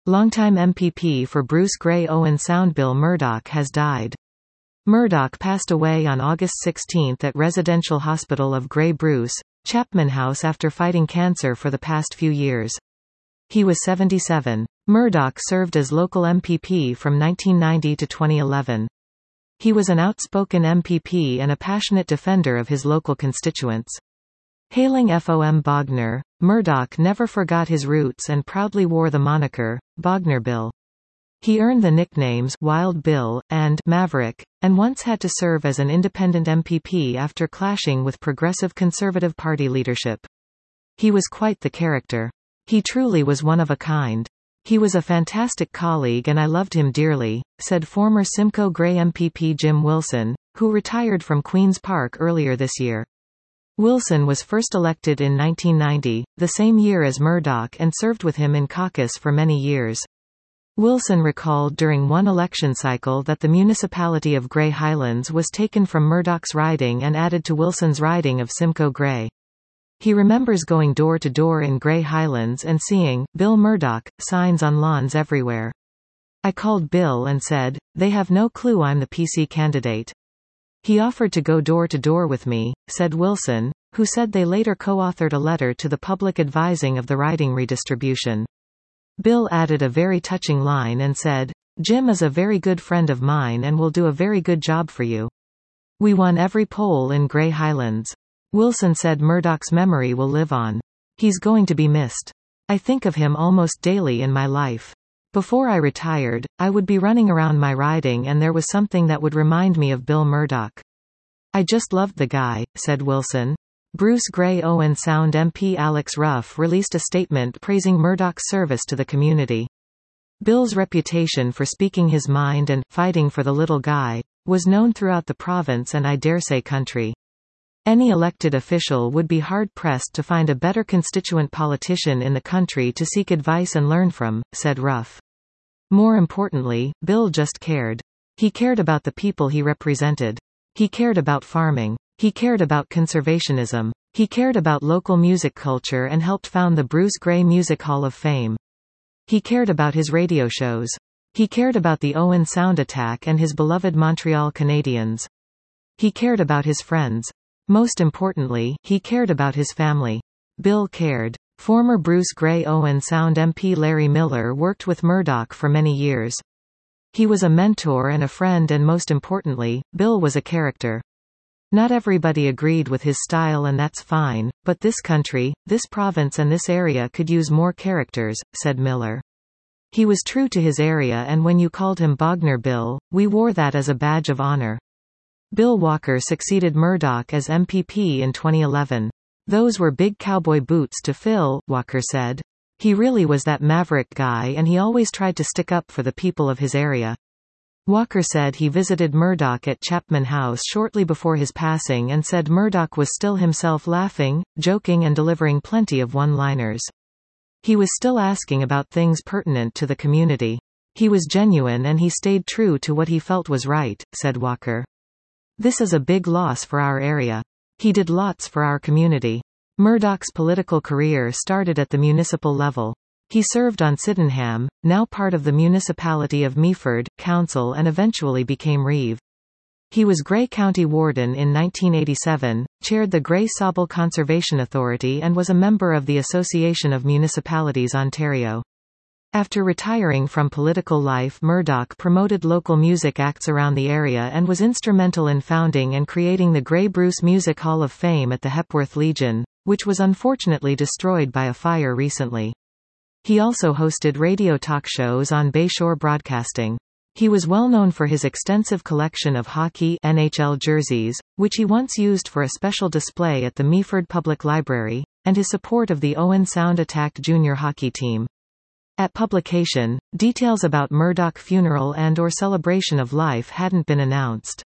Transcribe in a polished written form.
Longtime MPP for Bruce Grey Owen Sound Bill Murdoch has died. Murdoch passed away on August 16 at Residential Hospital of Grey Bruce, Chapman House after fighting cancer for the past few years. He was 77. Murdoch served as local MPP from 1990 to 2011. He was an outspoken MPP and a passionate defender of his local constituents. Hailing FOM Bognor, Murdoch never forgot his roots and proudly wore the moniker, Bognor Bill. He earned the nicknames Wild Bill and Maverick, and once had to serve as an independent MPP after clashing with Progressive Conservative Party leadership. He was quite the character. He truly was one of a kind. He was a fantastic colleague and I loved him dearly, said former Simcoe Grey MPP Jim Wilson, who retired from Queen's Park earlier this year. Wilson was first elected in 1990, the same year as Murdoch, and served with him in caucus for many years. Wilson recalled during one election cycle that the municipality of Grey Highlands was taken from Murdoch's riding and added to Wilson's riding of Simcoe Grey. He remembers going door to door in Grey Highlands and seeing Bill Murdoch signs on lawns everywhere. I called Bill and said, "They have no clue I'm the PC candidate." He offered to go door to door with me, said Wilson, who said they later co-authored a letter to the public advising of the riding redistribution. Bill added a very touching line and said, "Jim is a very good friend of mine and will do a very good job for you. We won every poll in Grey Highlands." Wilson said Murdoch's memory will live on. He's going to be missed. I think of him almost daily in my life. Before I retired, I would be running around my riding and there was something that would remind me of Bill Murdoch. I just loved the guy, said Wilson. Bruce Grey Owen Sound MP Alex Ruff released a statement praising Murdoch's service to the community. Bill's reputation for speaking his mind and fighting for the little guy was known throughout the province and I dare say country. Any elected official would be hard-pressed to find a better constituent politician in the country to seek advice and learn from, said Ruff. More importantly, Bill just cared. He cared about the people he represented. He cared about farming. He cared about conservationism. He cared about local music culture and helped found the Bruce Grey Music Hall of Fame. He cared about his radio shows. He cared about the Owen Sound attack and his beloved Montreal Canadiens. He cared about his friends. Most importantly, he cared about his family. Bill cared. Former Bruce Grey Owen Sound MP Larry Miller worked with Murdoch for many years. He was a mentor and a friend and most importantly, Bill was a character. Not everybody agreed with his style and that's fine, but this country, this province and this area could use more characters, said Miller. He was true to his area and when you called him Bognor Bill, we wore that as a badge of honor. Bill Walker succeeded Murdoch as MPP in 2011. Those were big cowboy boots to fill, Walker said. He really was that maverick guy and he always tried to stick up for the people of his area. Walker said he visited Murdoch at Chapman House shortly before his passing and said Murdoch was still himself laughing, joking and delivering plenty of one-liners. He was still asking about things pertinent to the community. He was genuine and he stayed true to what he felt was right, said Walker. This is a big loss for our area. He did lots for our community. Murdoch's political career started at the municipal level. He served on Sydenham, now part of the municipality of Meaford, council and eventually became Reeve. He was Grey County Warden in 1987, chaired the Grey Sauble Conservation Authority and was a member of the Association of Municipalities Ontario. After retiring from political life, Murdoch promoted local music acts around the area and was instrumental in founding and creating the Grey Bruce Music Hall of Fame at the Hepworth Legion, which was unfortunately destroyed by a fire recently. He also hosted radio talk shows on Bayshore Broadcasting. He was well known for his extensive collection of hockey NHL jerseys, which he once used for a special display at the Meaford Public Library, and his support of the Owen Sound Attack junior hockey team. At publication, details about Murdoch funeral and/or celebration of life hadn't been announced.